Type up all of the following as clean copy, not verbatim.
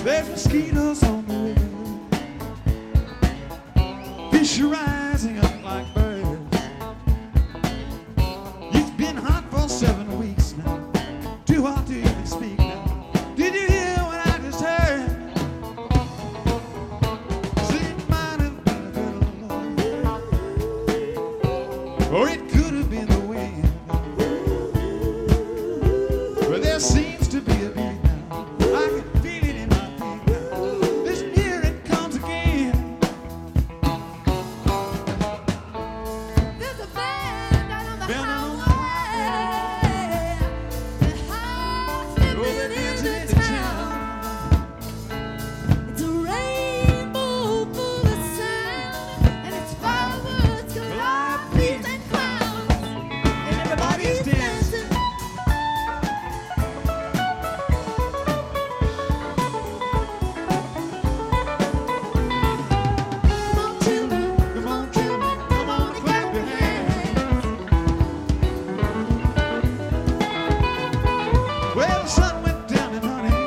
There's mosquitoes on the river, fish are rising up like birds. It's been hot for 7 weeks now, too hot to even speak now. Did you hear what I just heard? See, it might have been a little love, or it could have been the wind. But there seems to be a beat now. I can feel it in my feet now. This year it comes again. There's a band out on the highway. The house living in the town. It's a rainbow full of sound, and it's fireworks galore, peace and clowns, and everybody's dancing. Come on, children, Come on, children, come on, clap your hands. Well, the sun went down and honey,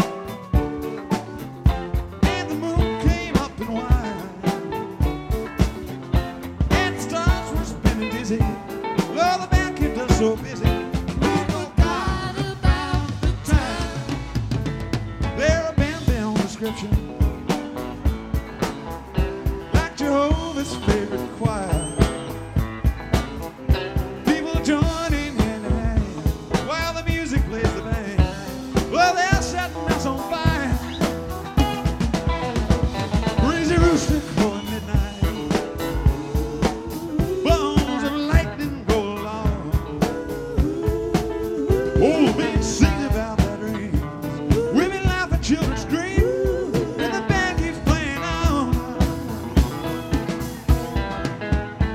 and the moon came up and wide, and the stars were spinning dizzy. Well, the band kept us so busy. We forgot about the time. They're a band beyond description, like Jehovah's favorite choir. People joining hand in hand while the music plays the band. Well, they're setting us on fire. Breezy rooster calling midnight. Bones of lightning go along. Old men sing about their dreams. Women laugh and children scream. And the band keeps playing on.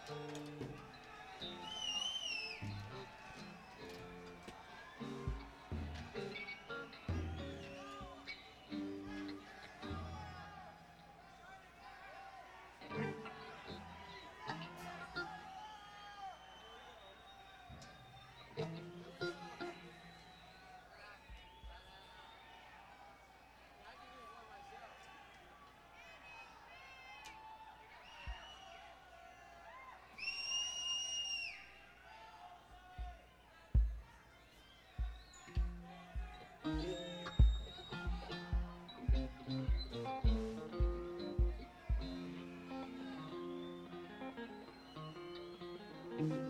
Thank you.